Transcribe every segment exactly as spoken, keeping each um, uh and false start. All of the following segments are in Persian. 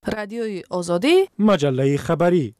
رادیوی آزادی، مجله خبری.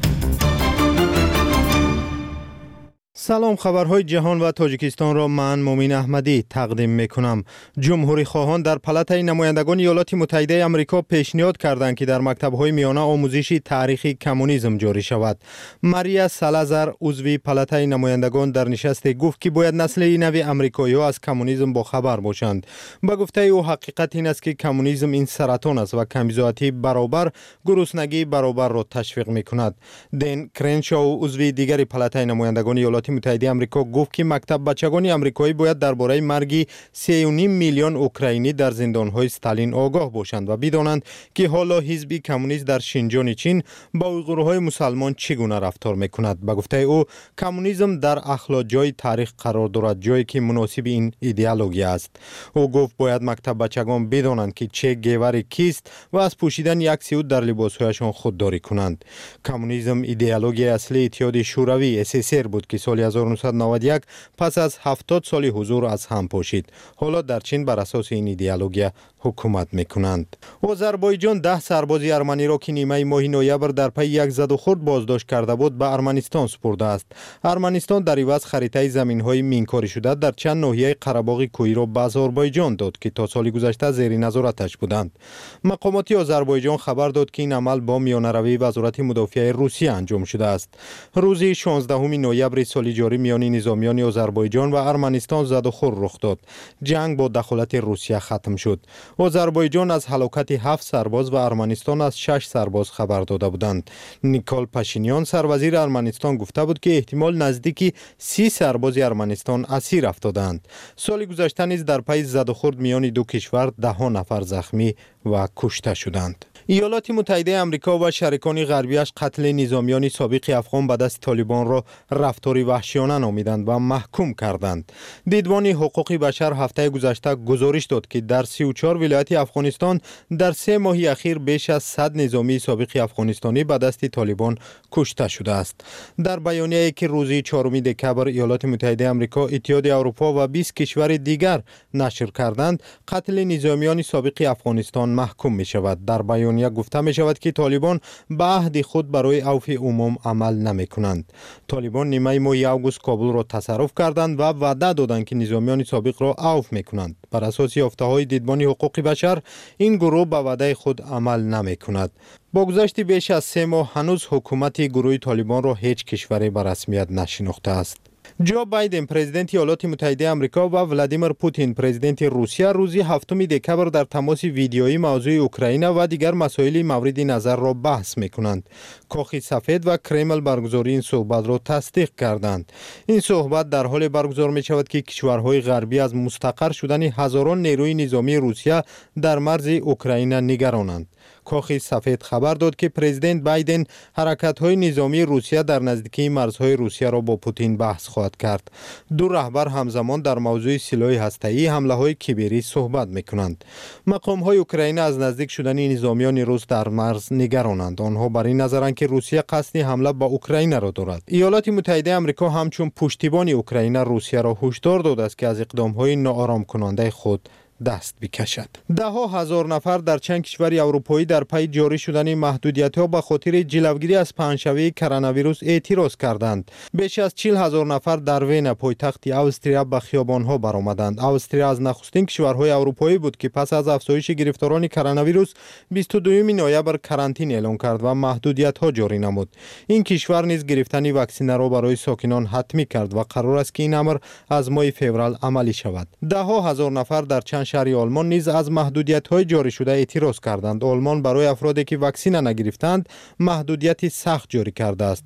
سلام، خبرهای جهان و تاجیکستان را من مومین احمدی تقدیم میکنم. جمهوری خواهان در پالاتای نمایندگان ایالات متحده آمریکا پیشنهاد کردند که در مکتب‌های میانه آموزشی تاریخ کمونیسم جاری شود. ماریا سالازار عضو پالاتای نمایندگان در نشست گفت که باید نسل نو آمریکایی‌ها از کمونیسم با خبر باشند. با گفته او حقیقت این است که کمونیسم این سرطان است و کمیزاتی برابر گرسنگی برابر را تشویق میکند. دین کرنشاو عضو دیگر پالاتای نمایندگان ایالات متحده آمریکا گفت که مکتب بچگان آمریکایی باید درباره مرگ سه و نیم میلیون اوکراینی در زندان‌های استالین آگاه باشند و بدانند که حالا حزب کمونیست در شینجان چین با اویغورهای مسلمان چگونه رفتار میکند. با گفته او کمونیسم در اخلاق جای تاریخ قرار دارد، جایی که مناسب این ایدئولوژی است. او گفت باید مکتب بچگان بدانند که چه گیور کیست و از پوشیدن یک سیوت در لباسهایشان خودداری کنند. کمونیسم ایدئولوژی اصلی اتحاد شوروی اس اس ار بود که سال هزار و نهصد و نود و یک پس از هفتاد سال حضور از هم پاشید. حالا در چین بر اساس این ایدئولوژی حکومت میکنند. آذربایجان ده سرباز ارمنی را که نیمه ماه نوامبر در پی یک زد و خورد بازداشت کرده بود به ارمنستان سپرده است. ارمنستان در عوض خریطه زمین‌های مینکاری شده در چند ناحیه قره‌باغ کوهی را به آذربایجان داد که تا سال گذشته زیر نظارتش بودند. مقامات آذربایجان خبر داد که این عمل با میانه‌روی وزارت مدافع روسیه انجام شده است. روز شانزدهم نوامبر سال جاری میان نظامیان آذربایجان و ارمنستان زد و خورد رخ داد. جنگ با دخالت روسیه ختم شد. آذربایجان از هلاکت هفت سرباز و ارمنستان از شش سرباز خبر داده بودند. نیکول پاشینیان سروزیر ارمنستان گفته بود که احتمال نزدیکی سی سرباز ارمنستان اسیر افتادند. سال گذشته نیز در پی زد و خورد میان دو کشور ده نفر زخمی و کشته شدند. ایالات متحده آمریکا و شریکان غربیش قتل نظامیان سابق افغان به دست طالبان را رفتاری وحشیانه نامیدند و محکوم کردند. دیدبان حقوق بشر هفته گذشته گزارش داد که در سی و چهار ولایت افغانستان در سه ماه اخیر بیش از صد نظامی سابق افغانستانی به دست طالبان کشته شده است. در بیانیه‌ای که روز چهارم دکمبر ایالات متحده آمریکا، اتحاد اروپا و بیست کشور دیگر نشر کردند، قتل نظامیان سابق افغانستان محکوم می شود. در بیانیه گفته می شود که طالبان به عهد خود برای عفو عموم عمل نمی کنند. طالبان نیمه ماه اوگوست کابل را تصرف کردند و وعده دادند که نظامیان سابق را عفو می کنند. بر اساس یافته‌های دیدبان حقوق بشر این گروه به وعده خود عمل نمی کند. با گذشت بیش از سه ماه هنوز حکومت گروه طالبان را هیچ کشوری به رسمیت نشناخته است. جو بایدن پرزیدنت ایالات متحده آمریکا و ولادیمیر پوتین پرزیدنت روسیه روز هفتم دکمبر در تماس ویدیویی موضوع اوکراین و دیگر مسائل مورد نظر را بحث می‌کنند. کاخ سفید و کرمل برگزاری این صحبت را تصدیق کردند. این صحبت در حال برگزار می‌شود که کشورهای غربی از مستقر شدن هزاران نیروی نظامی روسیه در مرز اوکراین نگرانند. کاخ سفید خبر داد که پرزیدنت بایدن حرکت‌های نظامی روسیه در نزدیکی مرزهای روسیه را با پوتین بحث خواهد کرد. دو رهبر همزمان در موضوع سلاح هسته‌ای، حمله‌های کیبری صحبت می‌کنند. مقام‌های اوکراین از نزدیک شدن نظامیان روس در مرز نگرانند. آنها بر این نظرند که روسیه قصد حمله به اوکراین را دارد. ایالات متحده آمریکا همچون پشتیبان اوکراین روسیه را هشدار داده است که از اقدام‌های ناآرام کننده خود دست بکشد. ده ها هزار نفر در چند کشور اروپایی در پی جاری شدن محدودیت‌ها به خاطر جلوگیری از پنجشنبه کرونا ویروس اعتراض کردند. بیش از چهل هزار نفر در وین پایتخت استریا به خیابان‌ها برآمدند. استریا از نخستین کشورهای اروپایی بود که پس از افزایش گرفتاران کرونا ویروس بیست و دوم نوامبر کرانتین اعلام کرد و محدودیت‌ها جاری نمود. این کشور نیز گرفتن واکسن را برای ساکنان حتمی کرد و قرار است که این امر از ماه فوریه عملی شود. ده ها هزار نفر در چند شهر آلمان نیز از محدودیت‌های جاری شده اعتراض کردند. آلمان برای افرادی که واکسن نگرفتند محدودیت سخت جاری کرده است.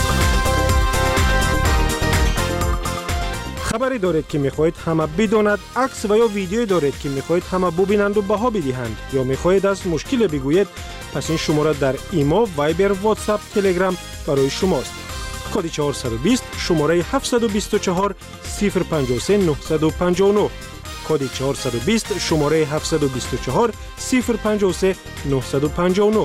خبری دارید که می‌خواهید همه بداند، عکس و یا ویدیویی دارید که می‌خواهید همه ببینند و بها بدهند، یا می‌خواهید از مشکل بگویید، پس این شماره در ایما، وایبر، واتساپ، تلگرام برای شماست. کد چهارصد و بیست شماره هفت دو چهار صفر پنج سه نه پنج نه، کد چهارصد و بیست شماره هفت دو چهار صفر پنج سه نه پنج نه.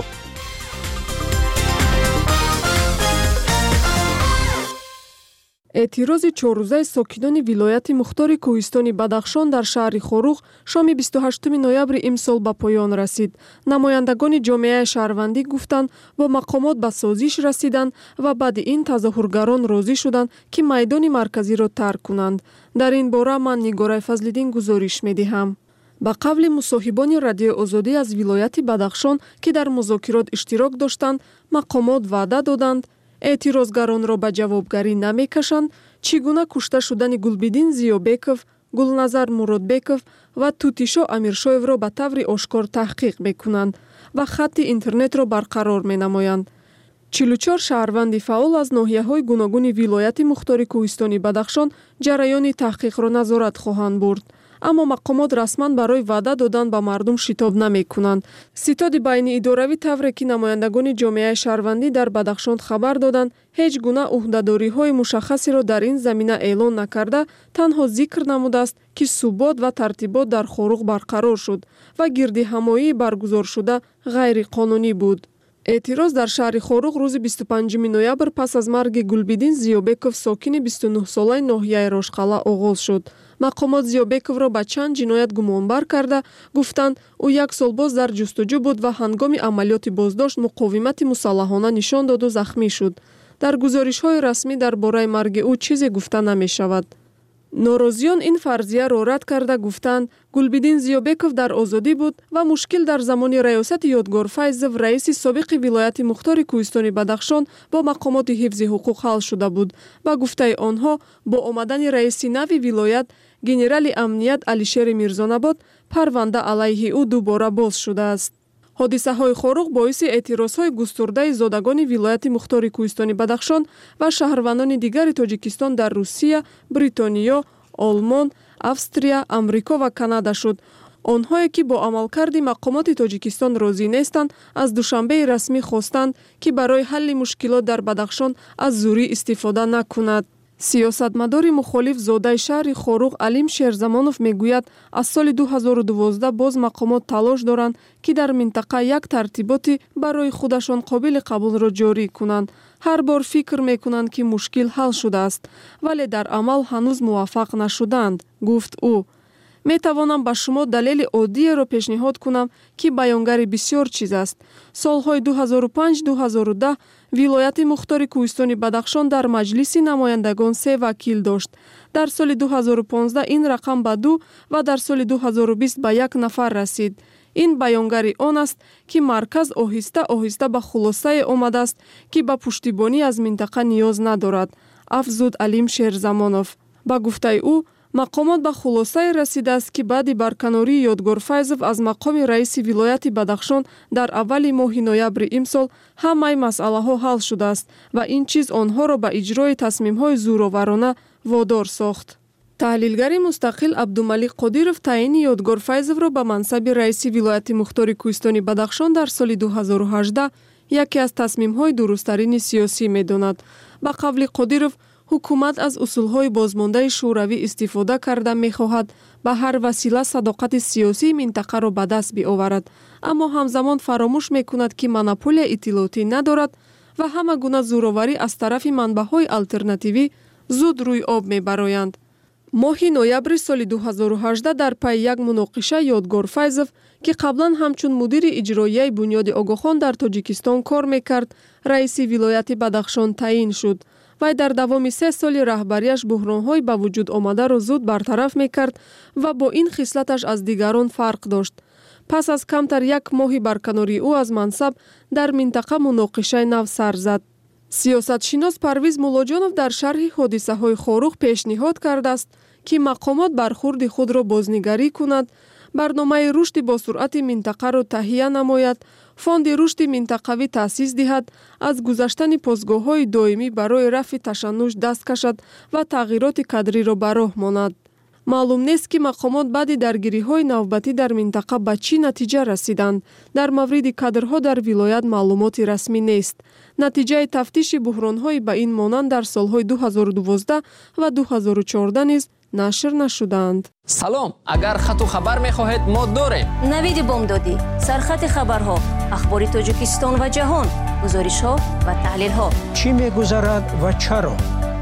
اعتراض چهارروزه ساکنان ولایت مختار کوهستان بدخشان در شهر خوروغ شام بیست و هشتم نوامبر امسال به پایان رسید. نمایندگان جامعه شهروندی گفتند با مقامات به سازش رسیدند و بعد این تظاهرگران راضی شدند که میدان مرکزی را ترک کنند. در این باره من نگاره فضل‌الدین گزارش می‌دهم. با قبل مصاحبان رادیو آزادی از ولایت بدخشان که در مذاکرات اشتراک داشتند، مقامات وعده دادند اعتراضگران را به جوابگری نمی‌کشند، چگونه کشته شدن گلبدین زیابکов، گلنظر مرادبکов و توتیشو امیرشاєв را به طور آشکار تحقیق می‌کنند و خط اینترنت را برقرار می‌نمایند. چهل و چهار شهروند فعال از ناحیه‌های گوناگون ولایت مختار کوهستان بدخشان جریان تحقیق را نظارت خواهند برد. اما مقامات رسما برای وعده دادن به مردم شتاب نمی‌کنند. ستاد بین اداروی طوری که نمایندگان جامعه شهروندی در بدخشان خبر دادند هیچ گونه عهده‌داری‌های مشخصی را در این زمینه اعلان نکرده، تنها ذکر نموده است که ثبات و ترتیبات در خوروغ برقرار شد و گردهمایی برگزار شده غیر قانونی بود. اعتراض در شهر خوروغ روز بیست و پنجم نوامبر پس از مرگ گلبدین زیابکов ساکن بیست و نه ساله ناحیه راشقلا آغاز شد. مقامات زیابکov را به چند جنایت گمانبر کرده گفتند او یک سال باز در جستجو بود و هنگام عملیات بازداشت مقاومت مسلحانه نشان داد و زخمی شد. در گزارش‌های رسمی درباره مرگ او چیزی گفته نمی‌شود. ناراضیان این فرضیه را رد کرده گفتند گلبدین زیابکov در آزادی بود و مشکل در زمان ریاست یادگار فیضov رئیس سابق ولایت مختار کوهستان بدخشان با مقامات حفظ حقوق حل شده بود. با گفته آنها با آمدن رئیس نو ولایت گنرال امنیت علیشیر میرزاناباد پرونده علیه او دوباره باز شده است. حادثه های خوروغ باعث اعتراض های گسترده زادگان ولایت مختار کوهستان بدخشان و شهروندان دیگر تاجیکستان در روسیه، بریتانیا، آلمان، австрия، امریکا و کانادا شد. آنهایی که با عملکرد مقامات تاجیکستان راضی نیستند از دوشنبه رسمی خواستند که برای حل مشکلات در بدخشان از زوری استفاده نکند. سیاستمدار مخالف زاده شهر خوروغ علیم شیرزمانов میگوید از سال دو هزار و دوازده باز مقامات تلاش دارند که در منطقه یک ترتیباتی برای خودشان قابل قبول را جاری کنند. هر بار فکر میکنند که مشکل حل شده است ولی در عمل هنوز موفق نشدند، گفت او. می توانم به شما دلیل عادی را پیشنهاد کنم که بیانگر بسیار چیز است. سالهای دو هزار و پنج تا دو هزار و ده ولایت مختار کوهستان بدخشان در مجلس نمایندگان سه وکیل داشت. در سال دو هزار و پانزده این رقم به دو و در سال دو هزار و بیست به یک نفر رسید. این بیانگری آن است که مرکز آهسته آهسته به خلاصه آمده است که به پشتیبانی از منطقه نیاز ندارد، افزود علیم شیرزمانov. با گفته او مقامات به خلاصه رسیده است که بعد برکناری یادگار فیضov از مقام رئیس ولایت بدخشان در اول ماه نوامبر امسال همه مسئله ها حل شده است و این چیز آنها را به اجرای تصمیم های زورآورانه وادار ساخت. تحلیلگر مستقل عبدالملیک قادیرов تعیین یادگار فیضov را به منصب رئیس ولایت مختار کوهستان بدخشان در سال دو هزار و هجده یکی از تصمیم های درست‌ترین سیاسی می‌داند. با قول قادیرov حکومت از اصولهای بازمانده شوروی استفاده کرده می‌خواهد به هر وسیله صداقت سیاسی منطقه را به دست بیاورد، اما همزمان فراموش می‌کند که مونوپول اطلاعاتی ندارد و همه گونه زورآوری از طرف منبع‌های آلترناتیوی زود روی آب می‌برآیند. ماه نوامبر سال دو هزار و هجده در پی یک مناقشه یادگار فیضov که قبلا همچون مدیر اجرایی بنیاد آگاخان در تاجیکستان کار میکرد، رئیس ولایت بدخشان تعیین شد. وی در دوام سه سال رهبریش بحران‌های به وجود آمده را زود برطرف میکرد و با این خصلتش از دیگران فرق داشت. پس از کمتر یک ماه برکناری او از منصب در منطقه مناقشه نو سر زد. سیاستشناس پرویز مولاجانov در شرح حادثه های خوروغ پیشنهاد کرده است که مقامات برخورد خود را بازنگری کند، برنامه رشد با سرعت منطقه را تهیه نماید، فاند رشد منطقوی تأسیس دهد، از گذشتن پاسگاه های دائمی برای رفع تشنج دست کشد و تغییرات کادری را به راه ماند. معلوم نیست که مقامات بعد درگیری های نوبتی در منطقه به چی نتیجه رسیدند. در مورد کادرها در ولایت معلومات رسمی نیست. نتیجه تفتیش بحران های به این مانند در سالهای دو هزار و دوازده و دو هزار و چهارده نیز نشر نشدند. سلام، اگر خط و خبر می‌خواهید ما داریم. نوید بامدادی، سرخط خبرها، اخبار تاجیکستان و جهان، گزارش‌ها و تحلیل‌ها. چی می‌گذرد و چرا؟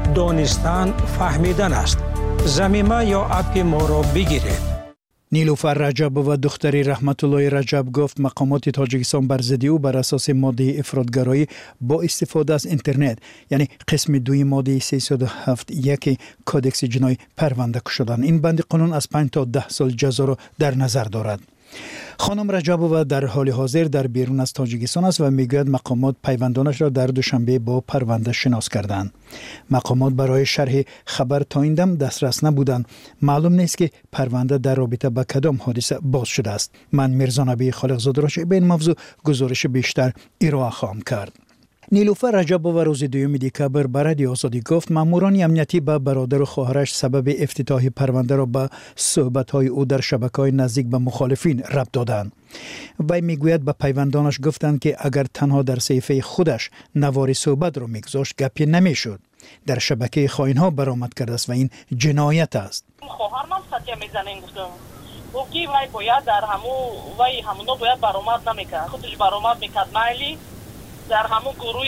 دانستن فهمیدن است. ضمیمه یا اپ ما را بگیرید. نیلوفر رجب و دختری رحمت الله رجب گفت مقامات تاجیکستان بر ضد او بر اساس ماده افراطگرایی با استفاده از اینترنت یعنی قسم دوی ماده سیصد و هفتاد و یک کودکس جنایی پرونده شدند. این بند قانون از پنج تا ده سال جزا را در نظر دارد. خانم رجبووا در حال حاضر در بیرون از تاجیکستان است و میگوید مقامات پیوندانش را در دوشنبه با پرونده شناس کردند. مقامات برای شرح خبر تا این دم دسترس نبودند. معلوم نیست که پرونده در رابطه با کدام حادثه باز شده است. من میرزا نبی خالقزاده را به این موضوع گزارش بیشتر ارائه خواهم کرد. نیلوفر رجبووا روز دوم دکبر بر رادیو آزادی گفت ماموران امنیتی به برادر و خواهرش سبب افتتاح پرونده را به صحبت‌های او در شبکه‌های نزدیک به مخالفین ربط دادند. وی میگوید به پیوندانش گفتند که اگر تنها در صحیفه خودش نوار صحبت را میگذاشت گپی نمیشد. در شبکه خائن‌ها برآمد کرده است و این جنایت است. خواهرم ساتیا میزنن گفتم اوکی وای باید در همو وای همونو باید برآمد نمیکرد. خودش برآمد میکرد مایلی در همون گروه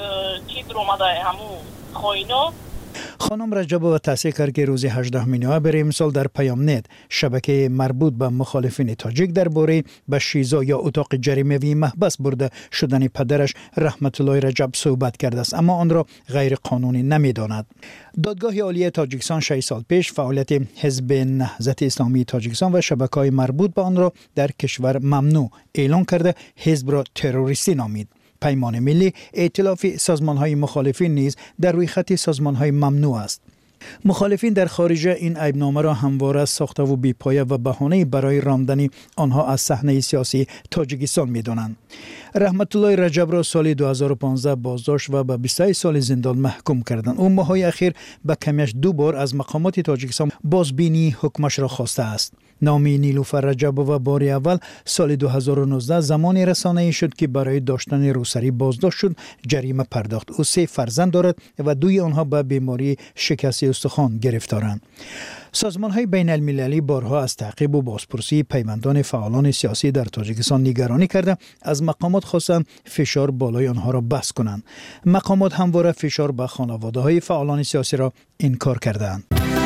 چی در اومده همون خائنا. خانم رجبووا تحصیل کرد که روز هجدهم نوامبر امسال در پیام نت شبکه مربوط به مخالفین تاجیک درباره به شیزا یا اتاق جریمه‌ای محبس برده شدن پدرش رحمت الله رجب صحبت کرده است، اما آن را غیر قانونی نمی‌داند. دادگاه عالی تاجیکستان شش سال پیش فعالیت حزب نهضت اسلامی تاجیکستان و شبکه‌های مربوط به آن را در کشور ممنوع اعلام کرده حزب را تروریستی نامید. پیمان ملی ائتلاف سازمان‌های مخالفین نیز در روی خط سازمان‌های ممنوع است. مخالفین در خارج این عیبنامه را همواره ساخته و بی‌پایه و بهانه‌ای برای راندن آنها از صحنه سیاسی تاجیکستان می‌دانند. رحمت الله رجب را سال دو هزار و پانزده بازداشت و به بیست و یک سال زندان محکوم کردند. او ماه‌های اخیر به کمیش دو بار از مقامات تاجیکستان بازبینی حکمش را خواسته است. نام نیلوفر رجبووا بار اول سال دو هزار و نوزده زمانی رسانه‌ای شد که برای داشتن روسری بازداشت شد، جریمه پرداخت. او سه فرزند دارد و دوی آنها به بیماری شکست استخوان گرفتارند. سازمان‌های بین المللی بارها از تعقیب و بازپرسی پیوندان فعالان سیاسی در تاجیکستان نگرانی کرده، از مقامات خواستند فشار بالای آنها را بس کنند. مقامات همواره فشار به خانواده‌های فعالان سیاسی را انکار کردند.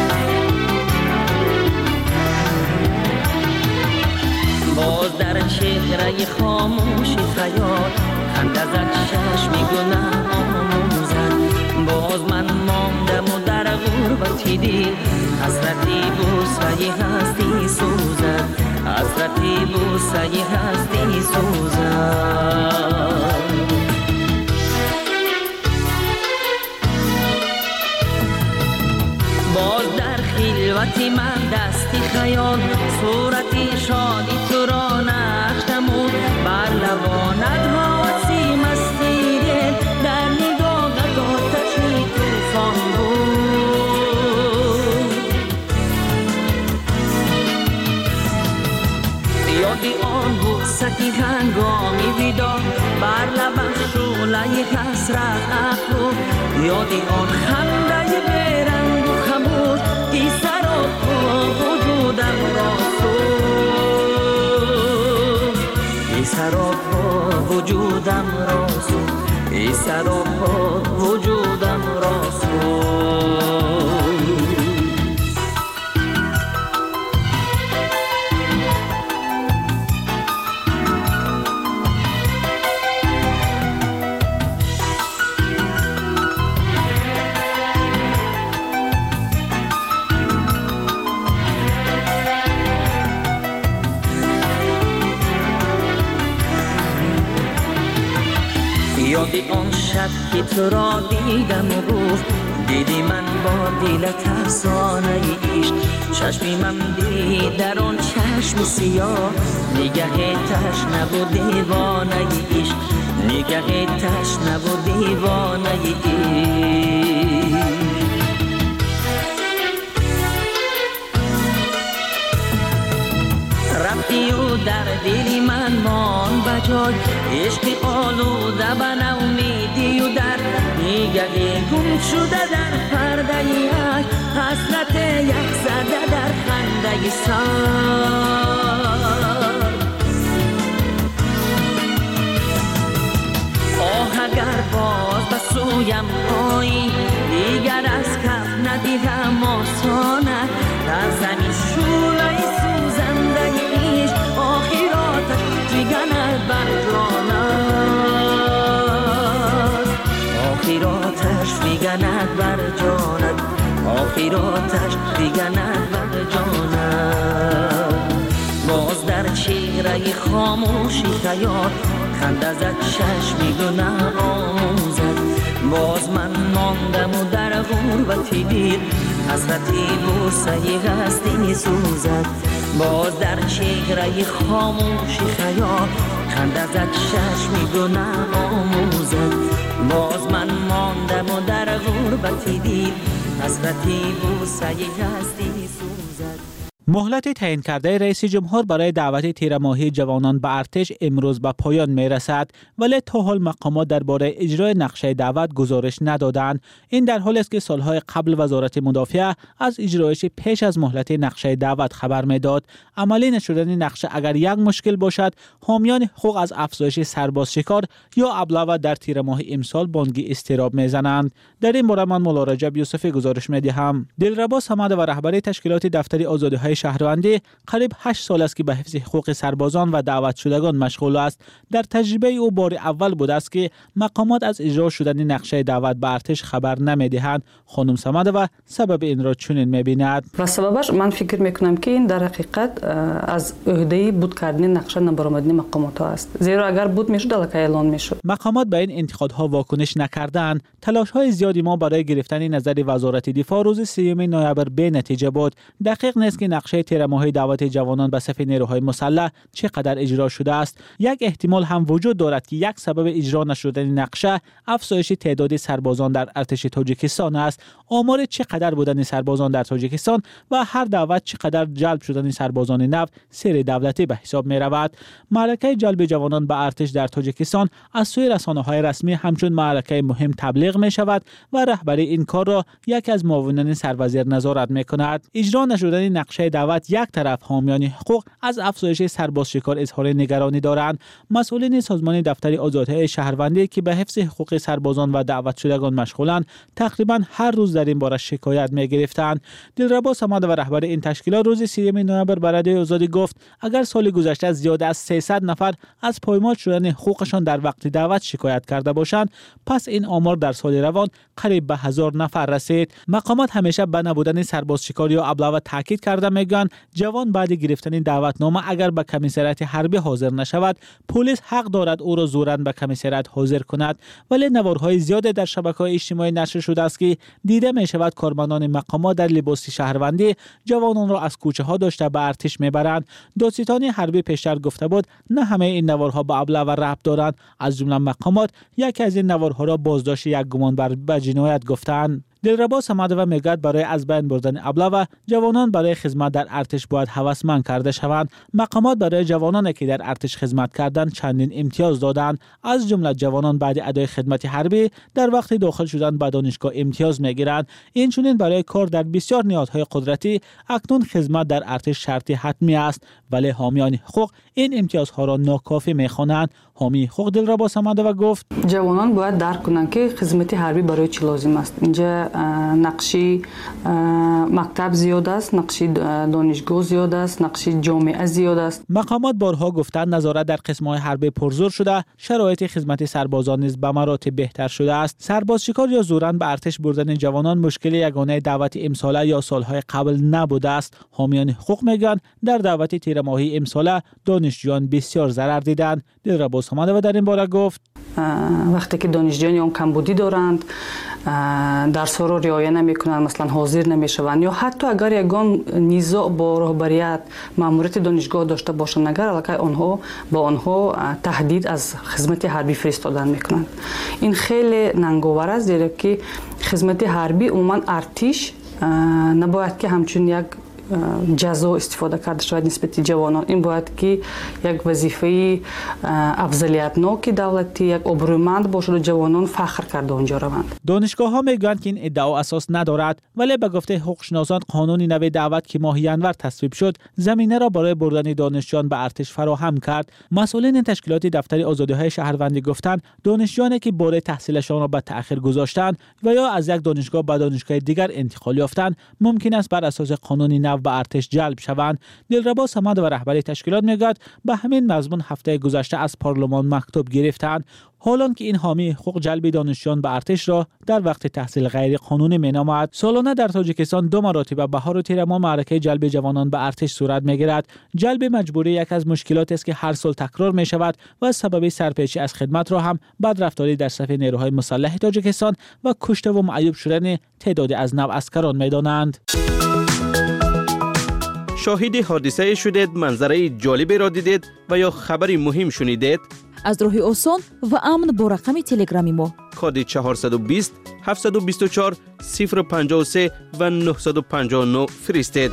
باز در چهره خاموش خیال خنده زد چشمی گناه آموزد. باز من ماندم و در غربتی دید حسرتی بوسه هستی سوزد. حسرتی بوسه هستی سوزد. باز در خلوتی من دستی خیال صورتی شادی تو را نقش نمود. بر لبانت حاسی مستی دل در نگاهت آتشی طوفان بود. یادی آن بوستی هنگامی ویدا بر لبش شعله حسرت افروخت. یادی آن خنده بیرنگ و خموش ای سراپا وجودم را سوخت. ای سراپا وجودم را سوخت. ای سراپا وجودم را سوخت. یادی آن شب که تو را دیدم و گفت دیدی من با دلت افسانه عشق. چشمی من دید در آن چشم سیاه نگه تشنه و دیوانه عشق. نگه تشنه و دیوانه عشق. رفتی و در دلی من مان بجای عشق آلوده به نومیدی و در نگه گم شده در پرده یک حسرت یک زده در خنده سر. آه اگر باز به سویم آیی دیگر دیگر از کف ندیدم آسانه در زمین شولای سوزنده ایش آخراتش دیگرد بر جانت آخراتش دیگرد بر جانت آخراتش دیگرد بر جانت باز در چهره خاموشی خیال خنده زد چشمی گناه آموزد باز من ماندم و در غربتی دید حسرتی بوسه هستی سوزد باز در چهره خاموشی خیال خنده زد چشمی گناه آموزد باز من ماندم و در غربتی دید حسرتی بوسه هستی سوزد. مهلت تعیین کرده رئیس جمهور برای دعوت تیر ماهی جوانان به ارتش امروز به پایان می رسد، ولی تا حال مقامات درباره اجرای نقشه دعوت گزارش ندادند. این در حالی است که سالهای قبل وزارت مدافعه از اجرایش پیش از مهلت نقشه دعوت خبر می داد. عملی نشدن نقشه اگر یک مشکل باشد، حامیان حقوق از افزایش سرباز شکار یا ابله در تیر ماه امسال بانگی استراب می زنند. در این باره من مولا رجب یوسفی گزارش می دهم. دلربا صمد و رهبری تشکیلات دفتر آزادی‌های شهروندی قریب هشت سال است که به حفظ حقوق سربازان و دعوت شدگان مشغول است. در تجربه او بار اول بود است که مقامات از اجرا شدن نقشه دعوت به ارتش خبر نمی‌دهند. خانم صمد و سبب این را چنین می‌بیند. و سببش من فکر می‌کنم که این در حقیقت از عهده بود کردن نقشه نبرآمدن مقامات است. زیرا اگر بود میشد الکی اعلان میشد. مقامات به این انتقادها واکنش نکردند. تلاش‌های زیادی ما برای گرفتن نظر وزارت دفاع روز سیوم نوامبر به نتیجه بود. دقیق نیست که نقشه تیر ماهی دعوت جوانان به صف نیروهای مسلح چقدر اجرا شده است. یک احتمال هم وجود دارد که یک سبب اجرا نشدن نقشه افزایش تعداد سربازان در ارتش تاجیکستان است. آمار چقدر بودن سربازان در تاجیکستان و هر دعوت چقدر جلب شدن سربازان نو سیر دولتی به حساب می رود. معرکه جلب جوانان به ارتش در تاجیکستان از سوی رسانه‌های رسمی همچون معرکه مهم تبلیغ می شود و رهبری این کار را یکی از معاونین سروزیر نظارت می کند. اجرا نشدن نقشه دعوت یک طرف حامیان حقوق از افزایش سرباز شکار اظهار نگرانی دارند. مسئولین سازمان دفتر آزادی‌های شهروندی که به حفظ حقوق سربازان و دعوت شدگان مشغولند تقریبا هر روز در این باره شکایت می‌گرفتند. دلربا صمد و رهبر این تشکیلات روز سیوم نوامبر به رادیو آزادی گفت اگر سال گذشته زیاد از سیصد نفر از پایمال شدن حقوقشان در وقت دعوت شکایت کرده باشند، پس این آمار در سال روان قریب به هزار نفر رسید. مقامات همیشه به نبودن سرباز شکار یا ابله تاکید کرده میگن جوان بعد گرفتن دعوتنامه اگر به کمیسریات حربی حاضر نشود، پلیس حق دارد او را زوراً به کمیسریات حاضر کند. ولی نوارهای زیاد در شبکه‌های اجتماعی نشر شده است که دیده می شود کارمندان مقامات در لباس شهروندی جوانان را از کوچه ها داشته به ارتش میبرند. دادستانی حربی پیشتر گفته بود نه همه این نوارها با ابله و ربط دارند. از جمله مقامات یکی از این نوارها را بازداشت یک گمانبر به جنایت گفتند. دلربا صمد و میگوید برای از بین بردن ابله و جوانان برای خدمت در ارتش باید هوسمند کرده شوند. مقامات برای جوانانی که در ارتش خدمت کردند چندین امتیاز دادند. از جمله جوانان بعد ادای خدمت حربی در وقت داخل شدن به دانشگاه امتیاز میگیرند. این چنین برای کار در بسیار نهادهای قدرتی اکنون خدمت در ارتش شرطی حتمی است، ولی حامیان حقوق این امتیازها را ناکافی میخوانند. حامی حقوق دلربا صمد و گفت جوانان باید درک کنند که خدمت حربی برای چی لازم است. اینجا نقشی مکتب زیاد است، نقشی دانشگاه زیاد است، نقشی جامعه زیاد است. مقامات بارها گفتند نظارت در قسم‌های حربی پرزور شده، شرایط خدمت سربازان نیز به مراتب بهتر شده است. سرباز شکار یا زوراً به ارتش بردن جوانان مشکل یگانه دعوت امساله یا سالهای قبل نبوده است. حامیان حقوق میگن در دعوت تیر ماهی امساله دانشجویان بسیار ضرر دیدند. دلربا صمد و در این باره گفت وقتی که دانشجویان کمبودی دارند، درس را رعایت نمی‌کنند، مثلا حاضر نمی‌شوند، یا حتی اگر یگان نزاع با رهبریت ماموریت دانشگاه داشته باشند، اگر الکی آنها با آنها تهدید از خدمت حربی فرستادن می‌کنند. این خیلی ننگاور است، زیرا که خدمت حربی عموما ارتش نباید که همچون یک جزا استفاده کرده شود نسبت جوانان. این باید که یک وظیفه افضلیتناک دولتی، یک ابرومند باشد و جوانان فخر کرده اونجا روند. دانشگاه ها میگویند که این ادعا اساس ندارد، ولی به گفته حقوقشناسان قانون نو دعوت که ماه ینور تصویب شد زمینه را برای بردن دانشجویان به ارتش فراهم کرد. مسئولین تشکیلات دفتر آزادی‌های شهروندی گفتند دانشجویانی که باره تحصیلشان را به تأخیر گذاشتند و یا از یک دانشگاه به دانشگاه دیگر انتقال یافتند ممکن است بر اساس قانون نو به ارتش جلب شوند. دلربا صمد و رهبری تشکیلات میگوید به همین مضمون هفته گذشته از پارلمان مکتوب گرفتند، حالان که این حامی حقوق جلب دانشجویان به ارتش را در وقت تحصیل غیر قانونی مینامد. سالانه در تاجیکستان دو مراتب بهار و تیر ماه معرکه جلب جوانان به ارتش صورت میگیرد. جلب مجبوری یک از مشکلاتی است که هر سال تکرار می شود و سبب سرپیچی از خدمت را هم بدرفتاری در صف نیروهای مسلح تاجیکستان و کشته و معیوب شدن تعدادی از نوعسکران میدانند. شاهد حادثه شدید، منظره جالبی را دیدید و یا خبری مهم شنیدید؟ از راه آسان و امن با رقم تلگرامی ما کد چهارصد و بیست هفتصد و بیست و چهار صفر پنجاه و سه و نهصد و پنجاه و نه فرستید.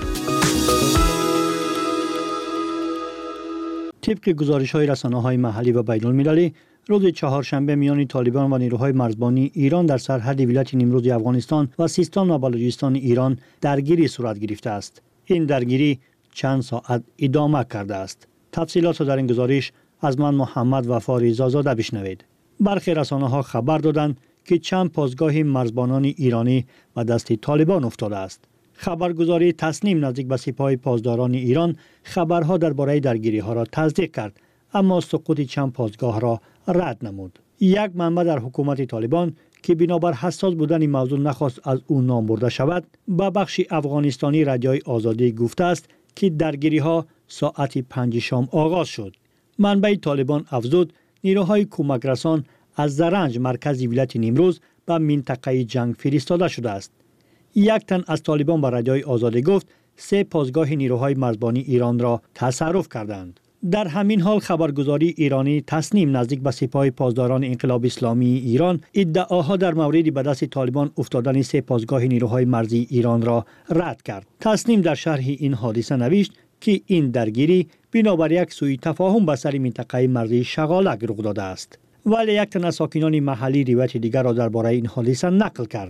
طبق گزارش‌های رسانه‌های محلی و بین‌المللی، روز چهارشنبه میان طالبان و نیروهای مرزبانی ایران در سرحد ولایت نیمروز افغانستان و سیستان و بلوچستان ایران درگیری صورت گرفته است. این درگیری چند ساعت ادامه کرده است. تفصیلات را در این گزارش از من محمد وفا رضازاده بشنوید. برخی رسانه‌ها خبر دادند که چند پاسگاه مرزبانان ایرانی به دست طالبان افتاده است. خبرگزاری تسنیم نزدیک به سپاه پاسداران ایران خبرها درباره درگیری‌ها را تصدیق کرد، اما سقوط چند پاسگاه را رد نمود. یک منبع در حکومت طالبان که بنابر حساس بودن موضوع نخواست از او نام برده شود، به بخش افغانستانی رادیوی آزادی گفته است که درگیری‌ها ساعت پنج شام آغاز شد. منبع طالبان افزود نیروهای کمک رسان از زرنج مرکز ولایت نیمروز به منطقه جنگ فرستاده شده است. یک تن از طالبان به رادیوی آزادی گفت سه پاسگاه نیروهای مرزبانی ایران را تصرف کردند. در همین حال خبرگزاری ایرانی تسنیم نزدیک به سپاه پاسداران انقلاب اسلامی ایران ادعاها در مورد به دست طالبان افتادن سه پاسگاه نیروهای مرزی ایران را رد کرد. تسنیم در شرح این حادثه نوشت که این درگیری بنابر یک سوء تفاهم به سر منطقه مرزی شغالک رخ داده است. ولی یک تن از ساکنان محلی روایت دیگر را درباره این حادثه نقل کرد.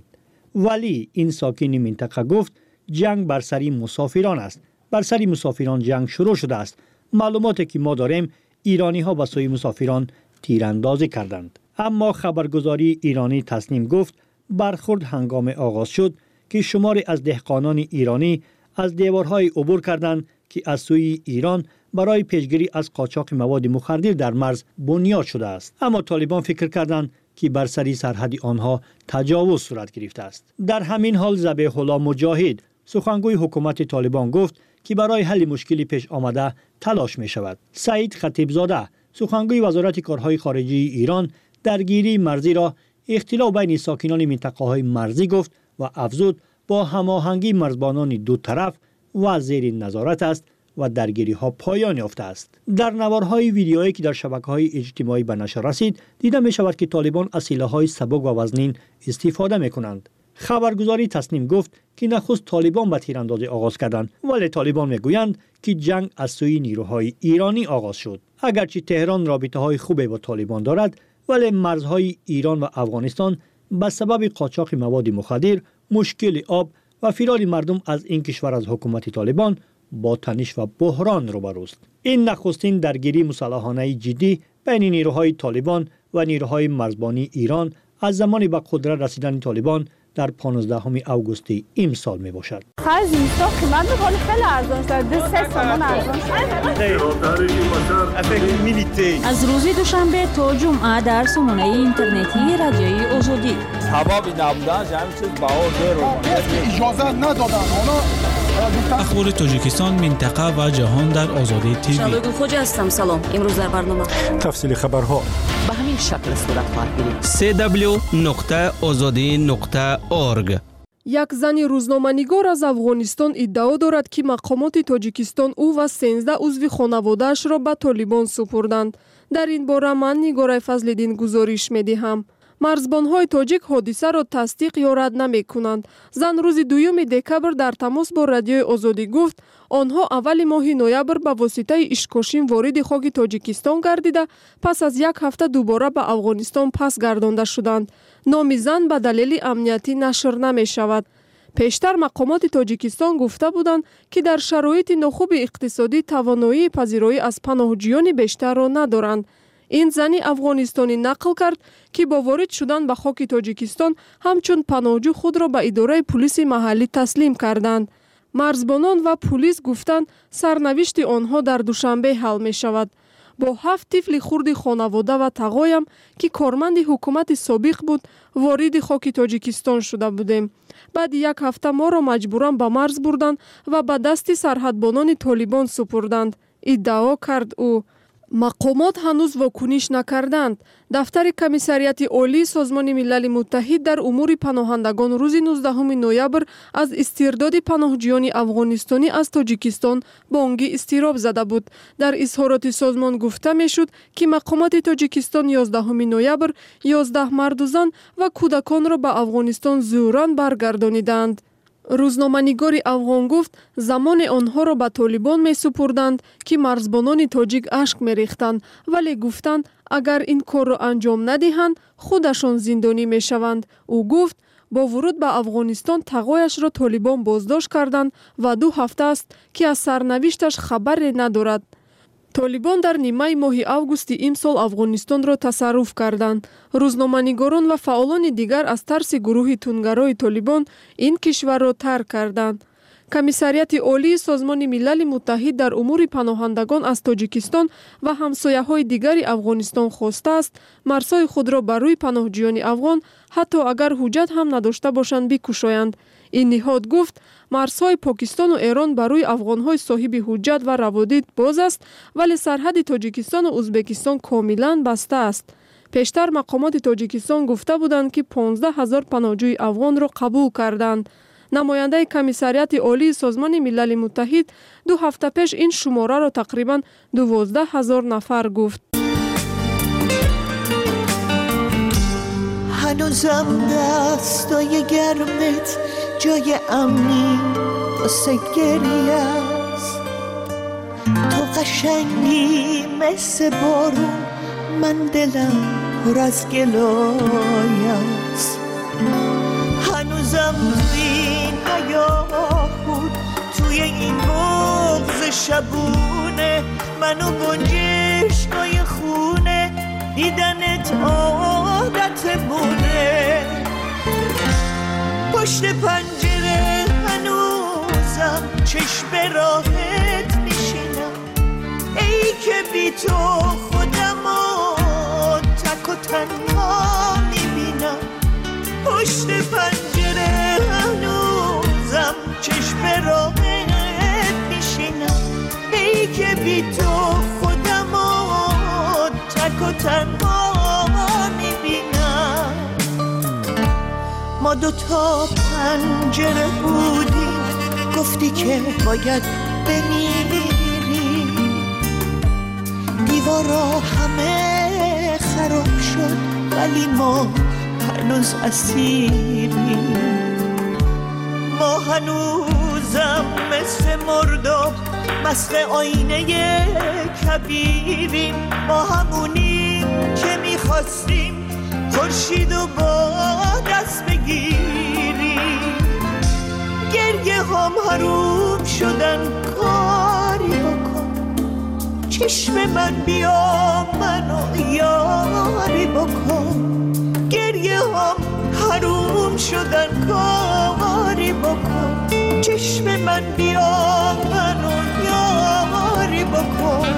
ولی این ساکن منطقه گفت جنگ بر سر مسافران است. بر سر مسافران جنگ شروع شده است. معلوماتی که ما داریم ایرانی ها به سوی مسافران تیراندازی کردند. اما خبرگزاری ایرانی تسنیم گفت برخورد هنگام آغاز شد که شماری از دهقانان ایرانی از دیوارهای عبور کردند که از سوی ایران برای پیشگیری از قاچاق مواد مخدر در مرز بنیاد شده است. اما طالبان فکر کردند که بر سری سرحد آنها تجاوز صورت گرفته است. در همین حال ذبیح الله مجاهد سخنگوی حکومت طالبان گفت که برای حل مشکلی پیش آمده تلاش می شود. سعید خطیبزاده سخنگوی وزارت کارهای خارجی ایران درگیری مرزی را اختلاف بین ساکنان منطقه های مرزی گفت و افزود با هماهنگی مرزبانان دو طرف و زیر نظارت است و درگیری ها پایان یافته است. در نوارهای ویدیویی که در شبکه‌های اجتماعی به نشر رسید دیده می شود که طالبان از سلاح‌های سبک و وزنین استفاده می کنند. خبرگزاری تسنیم گفت که نخست طالبان به تیراندازی آغاز کردند، ولی طالبان میگویند که جنگ از سوی نیروهای ایرانی آغاز شد. اگرچه تهران رابطه‌های خوبی با طالبان دارد، ولی مرزهای ایران و افغانستان به سبب قاچاق مواد مخدر، مشکل آب و فرار مردم از این کشور از حکومت طالبان با تنش و بحران روبروست. این نخستین درگیری مسلحانه جدی بین نیروهای طالبان و نیروهای مرزبانی ایران از زمان به قدرت رسیدن طالبان در پانزدهم اوگوست امسال می باشد. خرج اینستا قیمت می‌کنه خیلی ارزان شده. سه تومان ارزان شده. از روز دوشنبه تا جمعه در سامانه اینترنتی رادیوی آزادی. حبابی نبودن جمع چیز بهار رو اجازه ندادن. اخبار تاجیکستان، منطقه و جهان در آزادی تیوی. شبگون خوجا هستم. سلام. امروز در برنامه تفصیل خبرها به همین شکل صورت خواهد گرفت. سی دبلیو نقطه آزادی نقطه اورگ. یک زن روزنامه‌نگار از افغانستان ادعا دارد که مقامات تاجیکستان او و سیزده عضو خانواده‌اش را به طالبان سپردند. در این باره من نگار فضل‌الدین گزارش می‌دهم. марзбонҳои тоҷик ҳодисаро тасдиқ ё рад намекунанд. Зан рӯзи дуюми декабр дар тамос бо радиои Озодӣ гуфт, онҳо аввали моҳи ноябр ба воситаи ишкошин вориди хоки Тоҷикистон гардида, пас аз як ҳафта дубора ба Афғонистон пас гардонда шуданд. номи зан ба далели амниятӣ нашр намешавад. пештар мақомоти Тоҷикистон гуфта буданд, ки дар шароити нохуби иқтисодӣ тавоноии пазироӣ аз паноҳҷӯёни бештарро надоранд. ин зани афғонистонӣ нақл кард, ки бо ворид шудан ба хоки Тоҷикистон ҳамчун паноҳҷӯ худро ба идораи пулиси маҳаллӣ таслим карданд. марзбонон ва пулис гуфтанд, сарнавишти онҳо дар душанбе ҳал мешавад. бо ҳафт тифли хурди хонавода ва тағоям, ки корманди ҳукумати собиқ буд, вориди хоки Тоҷикистон шуда будем. баъди як ҳафта моро маҷбуран ба марз бурданд ва ба дасти сарҳадбонони Толибон супурданд, иддао кард ӯ. мақомот ҳанӯз вокуниш накарданд. дафтари комиссарияти олии Созмони Милали Муттаҳид дар умури паноҳандагон рӯзи нуздаҳуми ноябр аз истирдоди паноҳҷӯёни афғонистонӣ аз Тоҷикистон бонги изтироб зада буд. дар изҳороти созмон гуфта мешуд, ки мақомоти Тоҷикистон ёздаҳуми ноябр ёздаҳ марду зан ва кӯдаконро ба Афғонистон зӯран баргардониданд. рӯзноманигори афғон гуфт, замоне онҳоро ба Толибон месупурданд, ки марзбонони тоҷик ашк мерехтанд, вале гуфтанд, агар ин корро анҷом надиҳанд, худашон зиндонӣ мешаванд. ӯ гуфт, бо вуруд ба Афғонистон тағояшро Толибон боздошт карданд ва ду ҳафта аст, ки аз сарнавишташ хабаре надорад. Толибон дар нимаи моҳи августи имсол Афғонистонро тасарруф карданд. рӯзноманигорон ва фаъолони дигар аз тарси гурӯҳи тунгарои Толибон ин кишварро тарк карданд. комиссарияти олии Созмони Милали Муттаҳид дар умури паноҳандагон аз Тоҷикистон ва ҳамсояҳои дигари Афғонистон хостааст, марзҳои худро ба рӯи паноҳҷӯёни афғон, ҳатто агар ҳуҷҷат ҳам надошта бошанд, бикушоянд. ин ниҳод гуфт, марзҳои Покистону Эрон ба рӯи афғонҳои соҳиби ҳуҷҷат ва раводид боз аст, вале сарҳади Тоҷикистону Узбекистон комилан баста аст. пештар мақомоти Тоҷикистон гуфта буданд, ки понздаҳ ҳазор паноҳҷӯи афғонро қабул карданд. намояндаи комиссарияти олии Созмони Милали Муттаҳид ду ҳафта пеш ин шумораро тақрибан дувоздаҳ ҳазор нафар гуфт. هنوزم دستای گرمت جای امنی واسه گریه است. تو قشنگی مثل بارون، من دلم پر از گلای است. هنوزم توی این هیاهون، توی این بغض شبونه، منو گنجشکای خونه، دیدنت عادتمونه. پشت پنجره هنوزم چشم راحت میشینم، ای که بی تو خودمو تک و تنها میبینم. پشت پنجره هنوزم چشم راحت میشینم، ای که بی تو خودمو تک و تنها میبینم. ما دوتا پنجره بودیم، گفتی که باید بمیریم. دیوارا همه خراب شد، ولی ما هنوز اسیریم. ما هنوزم مثل مرداب مست آینه کبیریم. ما همونیم که میخواستیم خورشیدو با دست بگیریم. گریه هم حروم شدن، کاری بکن چشم من، بیا منو یاری بکن. گریه هم حروم شدن، کاری بکن چشم من، بیا منو یاری بکن.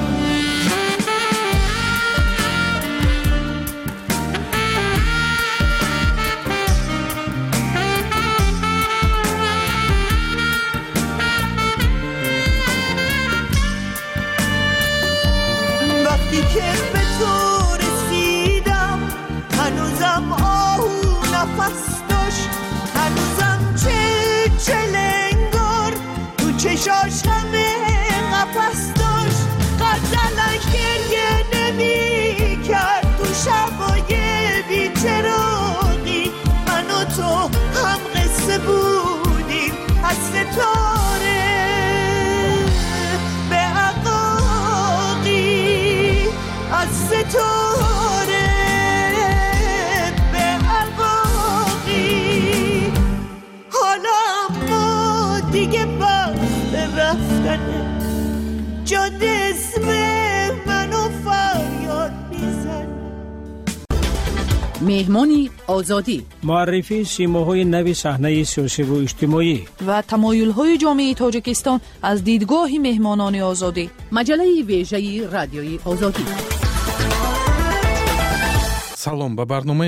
وقتی که به تو رسیدم، هنوزم آهو نفس داشت، هنوزم چه چلنگار تو چشاش همه قفس داشت. غزلش گریه نمی کرد تو شبای بی‌چرا، مهمانی آزادی، معرفی سیماهای نوی صحنه سیاسی و اجتماعی و تمایل‌های جامعه تاجیکستان از دیدگاه مهمانان آزادی. مجله ویژه رادیوی آزادی. سلام، به برنامه